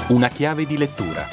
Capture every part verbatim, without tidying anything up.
Una chiave di lettura.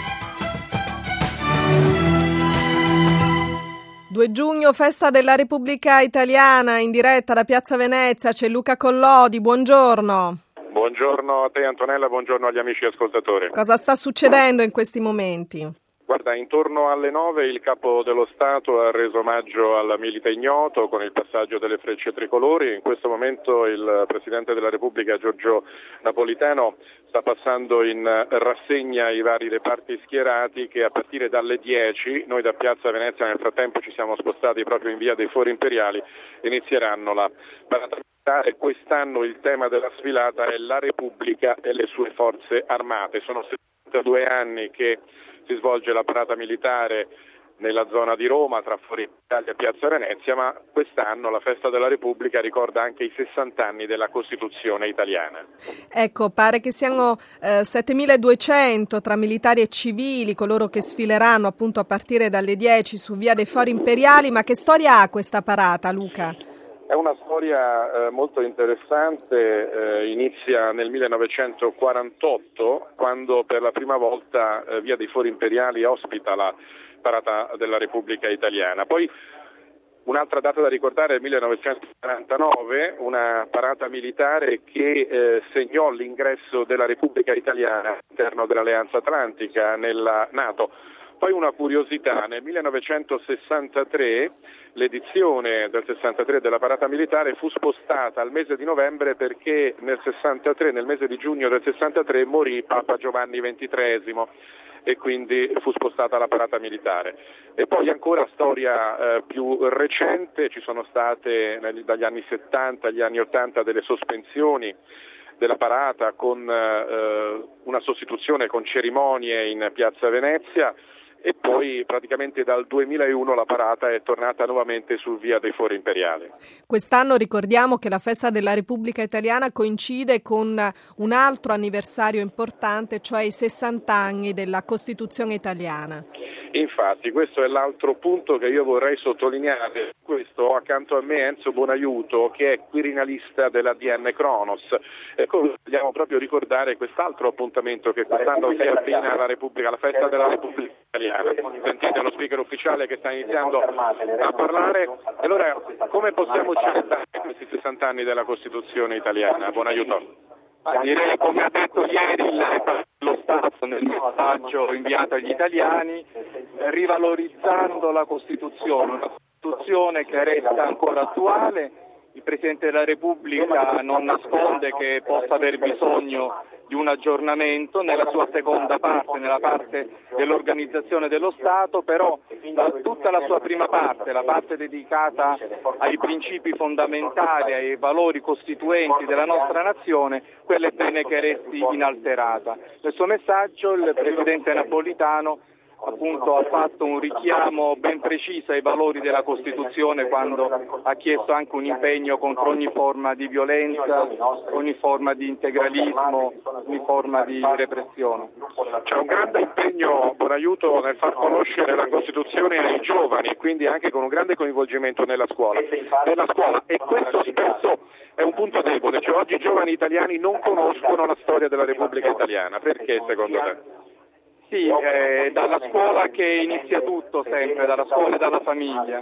due giugno, festa della Repubblica Italiana, in diretta da Piazza Venezia. C'è Luca Collodi, buongiorno. Buongiorno a te Antonella, buongiorno agli amici ascoltatori. Cosa sta succedendo in questi momenti? Guarda, intorno alle nove il Capo dello Stato ha reso omaggio alla Milite Ignoto con il passaggio delle frecce tricolori. In questo momento il Presidente della Repubblica Giorgio Napolitano sta passando in rassegna i vari reparti schierati che a partire dalle dieci, noi da Piazza Venezia nel frattempo ci siamo spostati proprio in via dei Fori Imperiali, inizieranno la parata militare. Quest'anno il tema della sfilata è la Repubblica e le sue forze armate. Sono settantadue anni che si svolge la parata militare nella zona di Roma, tra Fori Italia e Piazza Venezia, ma quest'anno la festa della Repubblica ricorda anche i sessanta anni della Costituzione italiana. Ecco, pare che siano eh, settemiladuecento tra militari e civili coloro che sfileranno appunto a partire dalle dieci su via dei Fori Imperiali, ma che storia ha questa parata, Luca? È una storia eh, molto interessante, eh, inizia nel millenovecentoquarantotto, quando per la prima volta eh, via dei Fori Imperiali ospita la parata della Repubblica Italiana. Poi un'altra data da ricordare è il millenovecentoquarantanove, una parata militare che eh, segnò l'ingresso della Repubblica Italiana all'interno dell'Alleanza Atlantica, nella NATO. Poi una curiosità, nel millenovecentosessantatré l'edizione del sessantatré della parata militare fu spostata al mese di novembre perché nel sessantatré, nel mese di giugno del sessantatré morì Papa Giovanni ventitreesimo e quindi fu spostata la parata militare. E poi ancora storia eh, più recente, ci sono state dagli anni settanta agli anni ottanta delle sospensioni della parata con eh, una sostituzione con cerimonie in Piazza Venezia. E poi praticamente dal duemilauno la parata è tornata nuovamente su via dei Fori Imperiali. Quest'anno ricordiamo che la festa della Repubblica Italiana coincide con un altro anniversario importante, cioè i sessanta anni della Costituzione italiana. Infatti questo è l'altro punto che io vorrei sottolineare. Questo accanto a me Enzo Buonaiuto, che è quirinalista della D N Cronos. Ecco, vogliamo proprio ricordare quest'altro appuntamento che quest'anno si abbina alla Repubblica, la festa della Repubblica Italiana. Sentite lo speaker ufficiale che sta iniziando a parlare. Allora, come possiamo celebrare questi sessanta anni della Costituzione italiana? Buonaiuto. Ah, direi, come ha detto ieri il lo Stato nel messaggio inviato agli italiani, rivalorizzando la Costituzione, una Costituzione che resta ancora attuale. Il Presidente della Repubblica non nasconde che possa aver bisogno di un aggiornamento nella sua seconda parte, nella parte dell'organizzazione dello Stato, però da tutta la sua prima parte, la parte dedicata ai principi fondamentali, ai valori costituenti della nostra nazione, quella è bene che resti inalterata. Nel suo messaggio il Presidente Napolitano appunto ha fatto un richiamo ben preciso ai valori della Costituzione quando ha chiesto anche un impegno contro ogni forma di violenza, ogni forma di integralismo, ogni forma di repressione. C'è un grande impegno, Buonaiuto, nel far conoscere la Costituzione ai giovani, quindi anche con un grande coinvolgimento nella scuola. Nella scuola. E questo spesso è un punto debole, cioè oggi i giovani italiani non conoscono la storia della Repubblica Italiana. Perché secondo te? Sì, eh, dalla scuola che inizia tutto sempre, dalla scuola e dalla famiglia.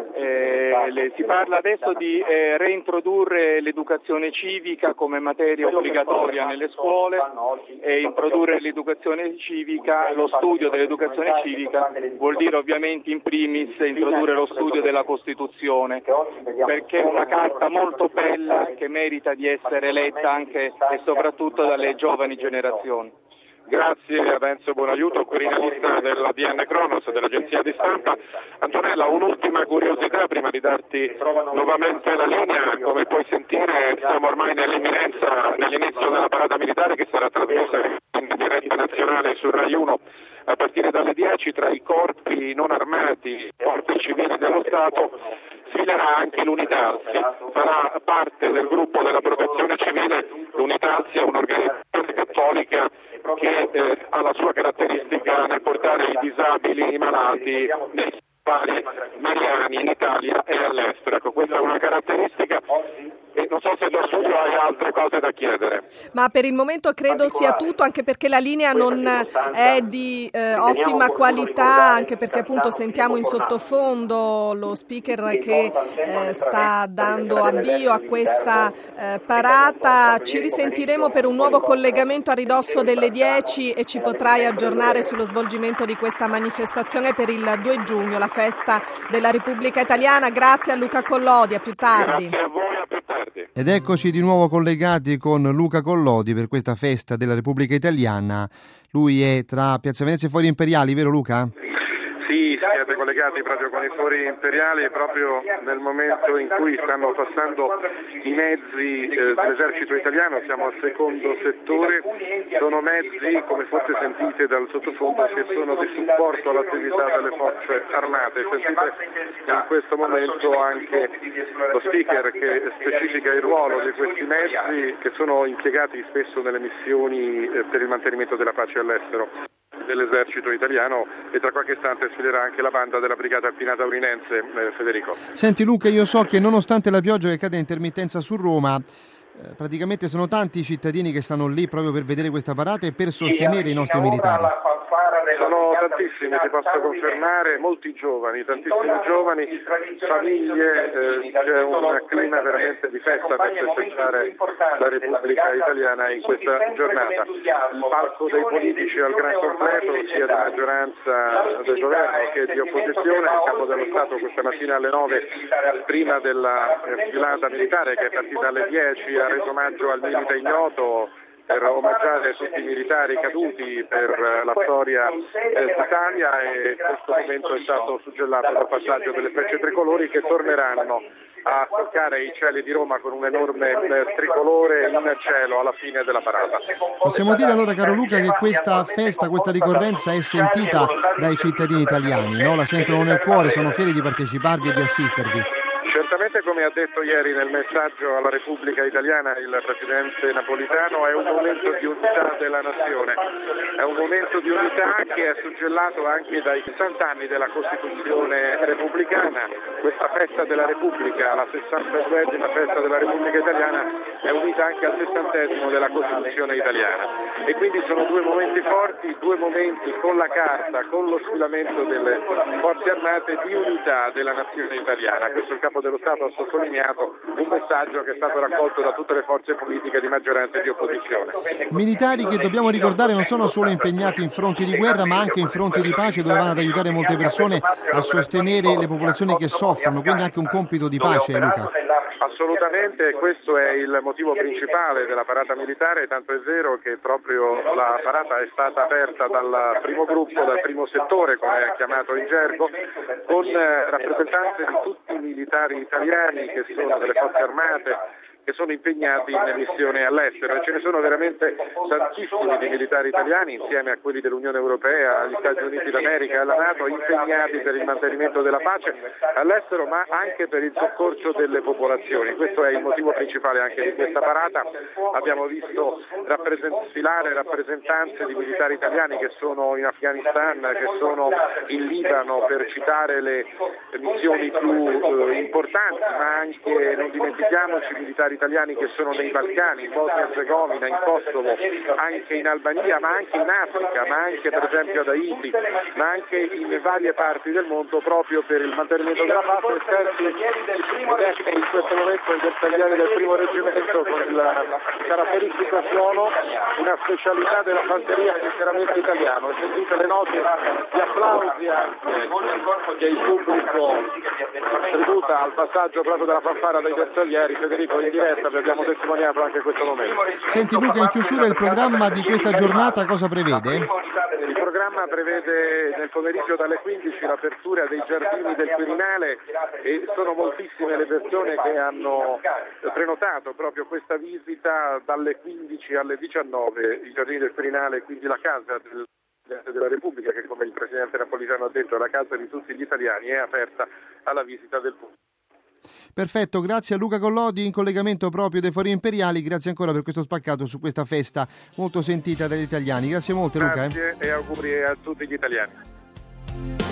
Eh, le, si parla adesso di eh, reintrodurre l'educazione civica come materia obbligatoria nelle scuole e introdurre l'educazione civica, lo studio dell'educazione civica vuol dire ovviamente in primis introdurre lo studio della Costituzione, perché è una carta molto bella che merita di essere letta anche e soprattutto dalle giovani generazioni. Grazie ad Enzo Buonaiuto, quirinalista della D N Cronos, dell'agenzia di stampa. Antonella, un'ultima curiosità prima di darti nuovamente la linea. Come puoi sentire siamo ormai nell'imminenza, nell'inizio della parata militare che sarà trasmessa in diretta nazionale su Rai uno a partire dalle dieci. Tra i corpi non armati, i corpi civili dello Stato, sfilerà anche l'Unitalsi, farà parte del gruppo della protezione civile. L'Unitalsi è un'organizzazione cattolica che eh, ha la sua caratteristica nel portare i disabili, i malati nei ospedali mariani in Italia e all'estero. Ecco, questa è una caratteristica e Non so se da studio hai altre cose da chiedere. Ma per il momento credo sia tutto, anche perché la linea non è di eh, ottima qualità, anche perché appunto sentiamo in sottofondo lo speaker che eh, sta dando avvio a questa eh, parata. Ci risentiremo per un nuovo collegamento a ridosso delle dieci e ci potrai aggiornare sullo svolgimento di questa manifestazione per il due giugno, la festa della Repubblica Italiana. Grazie a Luca Collodi, a più tardi. Grazie a voi, a più tardi. Ed eccoci di nuovo collegati con Luca Collodi per questa festa della Repubblica Italiana. Lui è tra Piazza Venezia e Fori Imperiali, vero Luca? Sì, siete collegati proprio con i Fori Imperiali proprio nel momento in cui stanno passando i mezzi eh, dell'esercito italiano. Siamo al secondo settore, sono mezzi, come forse sentite dal sottofondo, che sono di supporto all'attività delle forze armate. Sentite in questo momento anche lo speaker che specifica il ruolo di questi mezzi che sono impiegati spesso nelle missioni eh, per il mantenimento della pace all'estero dell'esercito italiano, e tra qualche istante sfiderà anche la banda della Brigata Alpina Taurinense. eh, Federico. Senti Luca, io so che nonostante la pioggia che cade a intermittenza su Roma, eh, praticamente sono tanti i cittadini che stanno lì proprio per vedere questa parata e per sostenere i nostri militari. Sono tantissimi, ti posso confermare, molti giovani, tantissimi giovani, famiglie, eh, c'è un clima veramente di festa per festeggiare la Repubblica Italiana in questa giornata. Il palco dei politici al gran completo, sia di maggioranza del governo che di opposizione. Il capo dello Stato questa mattina alle nove, prima della sfilata militare che è partita alle dieci, ha reso omaggio al milite ignoto per omaggiare tutti i militari caduti per la storia eh, d'Italia, e questo momento è stato suggellato dal passaggio delle frecce tricolori che torneranno a toccare i cieli di Roma con un enorme eh, tricolore in cielo alla fine della parata. Possiamo dire allora, caro Luca, che questa festa, questa ricorrenza è sentita dai cittadini italiani, no? La sentono nel cuore, sono fieri di parteciparvi e di assistervi. Certamente, come ha detto ieri nel messaggio alla Repubblica Italiana il Presidente Napolitano, è un momento di unità della nazione, è un momento di unità che è suggellato anche dai sessanta anni della Costituzione repubblicana. Questa festa della Repubblica, la sessantaduesima festa della Repubblica Italiana, è unita anche al sessantesimo della Costituzione italiana, e quindi sono due momenti forti, due momenti con la carta, con lo sfilamento delle forze armate, di unità della nazione italiana. Questo il Capo dello Stato ha sottolineato, un messaggio che è stato raccolto da tutte le forze politiche di maggioranza e di opposizione. Militari che, dobbiamo ricordare, non sono solo impegnati in fronti di guerra ma anche in fronti di pace, dove vanno ad aiutare molte persone a sostenere le popolazioni che soffrono, quindi anche un compito di pace, Luca. Assolutamente, questo è il motivo principale della parata militare, tanto è vero che proprio la parata è stata aperta dal primo gruppo, dal primo settore, come è chiamato in gergo, con rappresentanze di tutti i militari italiani che sono delle forze armate, che sono impegnati in missione all'estero, e ce ne sono veramente tantissimi di militari italiani, insieme a quelli dell'Unione Europea, agli Stati Uniti d'America e alla NATO, impegnati per il mantenimento della pace all'estero, ma anche per il soccorso delle popolazioni. Questo è il motivo principale anche di questa parata. Abbiamo visto rappresent- sfilare rappresentanze di militari italiani che sono in Afghanistan, che sono in Libano, per citare le missioni più eh, importanti, ma anche, non dimentichiamoci, militari italiani che sono nei Balcani, in Bosnia e Erzegovina, in Kosovo, anche in Albania, ma anche in Africa, ma anche per esempio ad Haiti, ma anche in varie parti del mondo, proprio per il mantenimento della pace. Senti in questo momento i bersaglieri del primo reggimento con il caratteristico suono, una specialità della fanteria interamente italiano. Sentite le note di applausi anche che il pubblico tributa al passaggio proprio della fanfara dei bersaglieri. Federico, in diretta vi abbiamo testimoniato anche questo momento. Senti Luca, in chiusura il programma di questa giornata cosa prevede? Il programma prevede nel pomeriggio dalle quindici l'apertura dei giardini del Quirinale, e sono moltissime le persone che hanno prenotato proprio questa visita dalle quindici alle diciannove. I giardini del Quirinale, quindi la casa del Presidente della Repubblica, che come il Presidente Napolitano ha detto è la casa di tutti gli italiani, è aperta alla visita del pubblico. Perfetto, grazie a Luca Collodi in collegamento proprio dai Fori Imperiali, grazie ancora per questo spaccato su questa festa molto sentita dagli italiani. Grazie molte Luca. Grazie eh. e auguri a tutti gli italiani.